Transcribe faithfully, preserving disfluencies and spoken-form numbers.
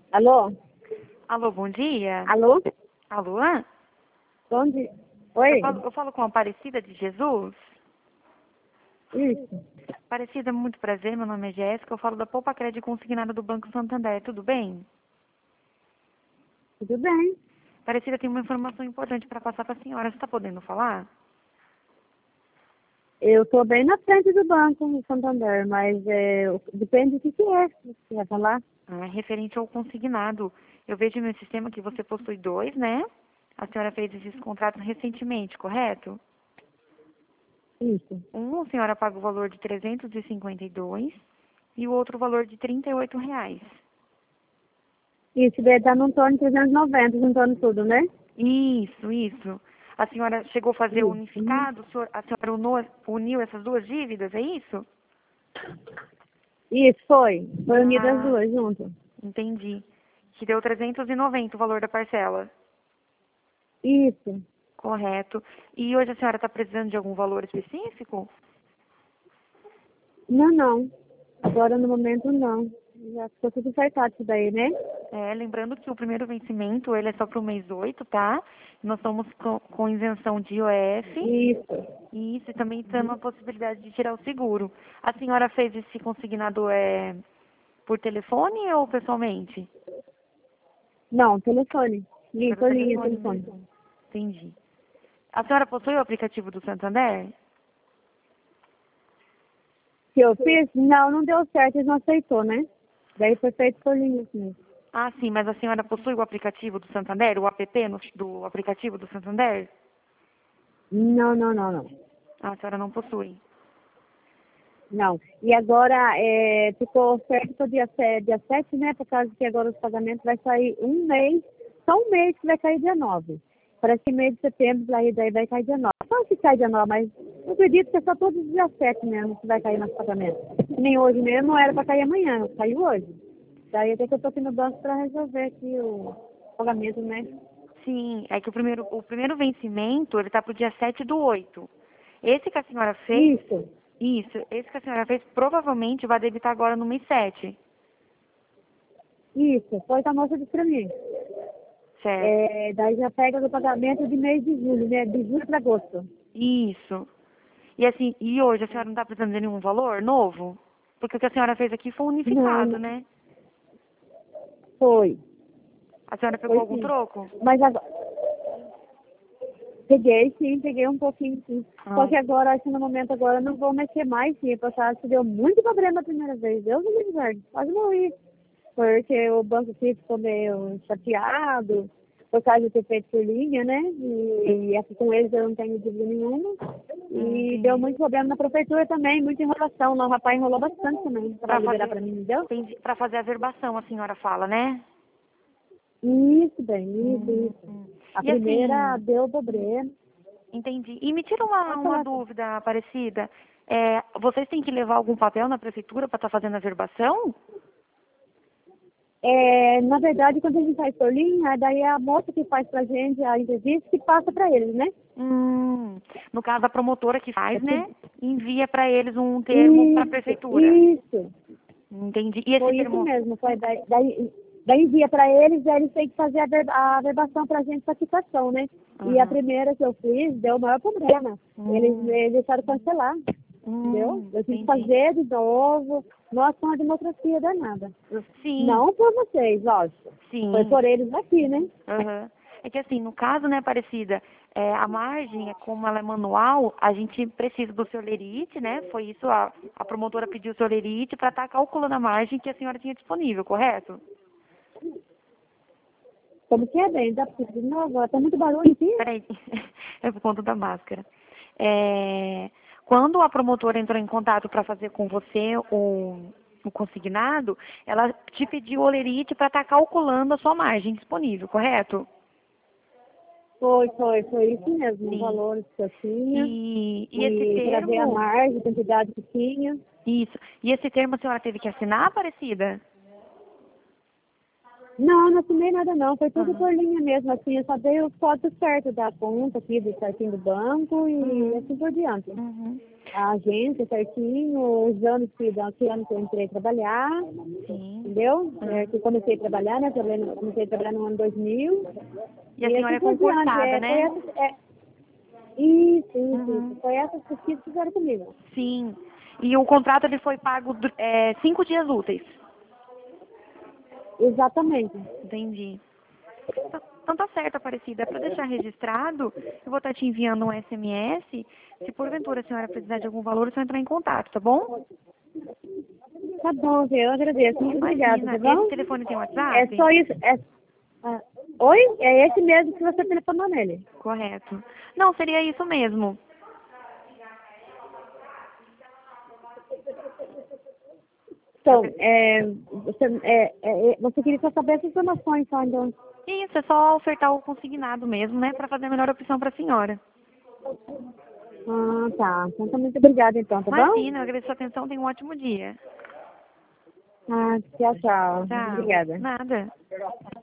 Alô? Alô, bom dia. Alô? Alô? Bom dia. Eu Oi? falo, eu falo com a Aparecida de Jesus. Isso. Aparecida, muito prazer, meu nome é Jéssica, eu falo da Poupa Crédito Consignada do Banco Santander, tudo bem? Tudo bem. Aparecida, tem uma informação importante para passar para a senhora, você está podendo falar? Eu estou bem na frente do banco, no Santander, mas é, o- depende do que, que é que você vai falar. Ah, referente ao consignado, eu vejo no meu sistema que você possui dois, né? A senhora fez esses contratos recentemente, correto? Isso. Um, a senhora paga o valor de trezentos e cinquenta e dois e o outro o valor de trinta e oito reais. Isso, deve estar no torno de trezentos e noventa, juntando tudo, né? Isso, isso. A senhora chegou a fazer o Isso. Uhum. unificado? O senhor- A senhora unou- uniu essas duas dívidas, é isso? Isso, foi. Foi unidas as Ah, duas juntas. entendi. Que deu trezentos e noventa o valor da parcela. Isso. Correto. E hoje a senhora está precisando de algum valor específico? Não, não. Agora, no momento, não. Já ficou tudo acertado isso daí, né? É, lembrando que o primeiro vencimento, ele é só para o mês oito, tá? Nós estamos com, com isenção de I O F. Isso. E isso, e também tendo a possibilidade de tirar o seguro. A senhora fez esse consignado é, por telefone ou pessoalmente? Não, telefone. Linha, Pelo por linha, telefone telefone. mesmo. Entendi. A senhora possui o aplicativo do Santander? Que eu fiz? Não, não deu certo, eles não aceitou, né? Daí foi feito por linha mesmo. Ah, sim, mas a senhora possui o aplicativo do Santander, o app no- do aplicativo do Santander? Não, não, não, não. Ah, a senhora não possui. Não. E agora é, ficou certo para o dia, se- dia sete, né? Por causa que agora os pagamentos vai sair um mês, só um mês que vai cair dia nove. Parece que mês de setembro aí daí vai cair dia nove. Só que cai dia nove, mas eu acredito que é só todos os dias sete mesmo que vai cair nosso pagamento. Nem hoje mesmo, não era para cair amanhã, caiu hoje. Daí até que eu estou aqui no banco para resolver aqui o pagamento, né? Sim, é que o primeiro, o primeiro vencimento, ele tá pro dia sete do oito. Esse que a senhora fez, Isso, isso, esse que a senhora fez, provavelmente vai debitar agora no mês sete, isso, foi o que a moça disse para mim. certo? É, daí já pega do pagamento de mês de julho, né? De julho para agosto. Isso. E assim, e hoje a senhora não está precisando de nenhum valor novo? Porque o que a senhora fez aqui foi Não, unificado, não né? foi. A senhora pegou Foi algum sim. troco? Mas agora, peguei sim, peguei um pouquinho sim. Só Ah, que agora, acho que no momento agora, eu não vou mexer mais sim. Porque acho que deu muito problema a primeira vez. Deus me livre, quase morri. Porque o banco aqui ficou meio chateado por causa de ter feito por linha, né? E, e aqui com eles eu não tenho dívida nenhuma. hum, E deu entendi. muito problema na prefeitura também, muita enrolação. Lá o rapaz enrolou bastante também para Para liberar fazer, para mim, entendeu? entendi. Para fazer a verbação, a senhora fala, né? Isso, bem, isso, Hum, isso. hum. A E primeira assim, deu problema. entendi. E me tira uma, Pode uma falar. dúvida, Aparecida. É, vocês têm que levar algum papel na prefeitura para estar fazendo a verbação? É, na verdade, quando a gente faz por linha, daí é a moça que faz pra gente a entrevista que passa pra eles, né? Hum, no caso, a promotora que É faz, né? tudo. Envia para eles um termo para a Isso, prefeitura. isso. Entendi. E esse Foi isso termo? mesmo. Foi daí, daí, daí envia pra eles, daí eles têm que fazer a, ver, a verbação pra gente pra quitação, né? E a Aham. primeira que eu fiz deu o maior problema. Eles, Hum, eles deixaram cancelar, entendeu? hum, Eu tive que entendi. fazer de novo. Nossa, uma democracia danada. Sim, Não por vocês, lógico. Foi sim. por eles aqui, né? Aham. É que assim, no caso, né, Aparecida, é, a margem, é como ela é manual, a gente precisa do seu lerite, né? Foi isso, a, a promotora pediu o seu lerite para estar calculando a margem que a senhora tinha disponível, correto? Como que é, bem? Dá pra de novo? Tá muito barulho aqui? Peraí, é por conta da máscara. É, quando a promotora entrou em contato para fazer com você o, o consignado, ela te pediu o lerite para estar calculando a sua margem disponível, correto? Foi, foi, foi isso mesmo. Os Sim. valores que eu tinha. E, e esse E para ver a termo, margem, a quantidade que tinha. isso. E esse termo a senhora teve que assinar, Aparecida? Não, não assinei nada não. Foi tudo Aham. por linha mesmo. Assim, eu só dei o foto certo da conta aqui, do certinho do banco e Uhum. assim por diante. Uhum. a agência certinho, os anos que, que ano que eu entrei a trabalhar, Sim. entendeu? Uhum. É, que eu comecei a trabalhar, né? Trabalhei no- Comecei a trabalhar no ano dois mil. E a senhora é assim por diante, concursada, é, foi né? essa, é, isso, isso, Uhum. isso. Foi essas pesquisas que fizeram comigo. Sim. E o contrato ele foi pago é, cinco dias úteis. Exatamente. Entendi. Então então tá certo, Aparecida. É para deixar registrado, eu vou estar te enviando um S M S. Se porventura a senhora precisar de algum valor, é só entrar em contato, tá bom? Tá bom, Zé, eu agradeço. Muito obrigada, Imagina. tá Esse bom? telefone tem É WhatsApp? só isso. É, ah, oi? É esse mesmo que você telefonou nele. Correto. Não, seria isso mesmo. Então, é, você, é, é, você queria só saber essas informações, só, então. Isso, é só ofertar o consignado mesmo, né? Para fazer a melhor opção para a senhora. Ah, tá. Então, tá, muito obrigada, então, tá bom? Imagina, eu agradeço a atenção, tenha um ótimo dia. Ah, tchau, tchau. Tchau. Obrigada. Nada.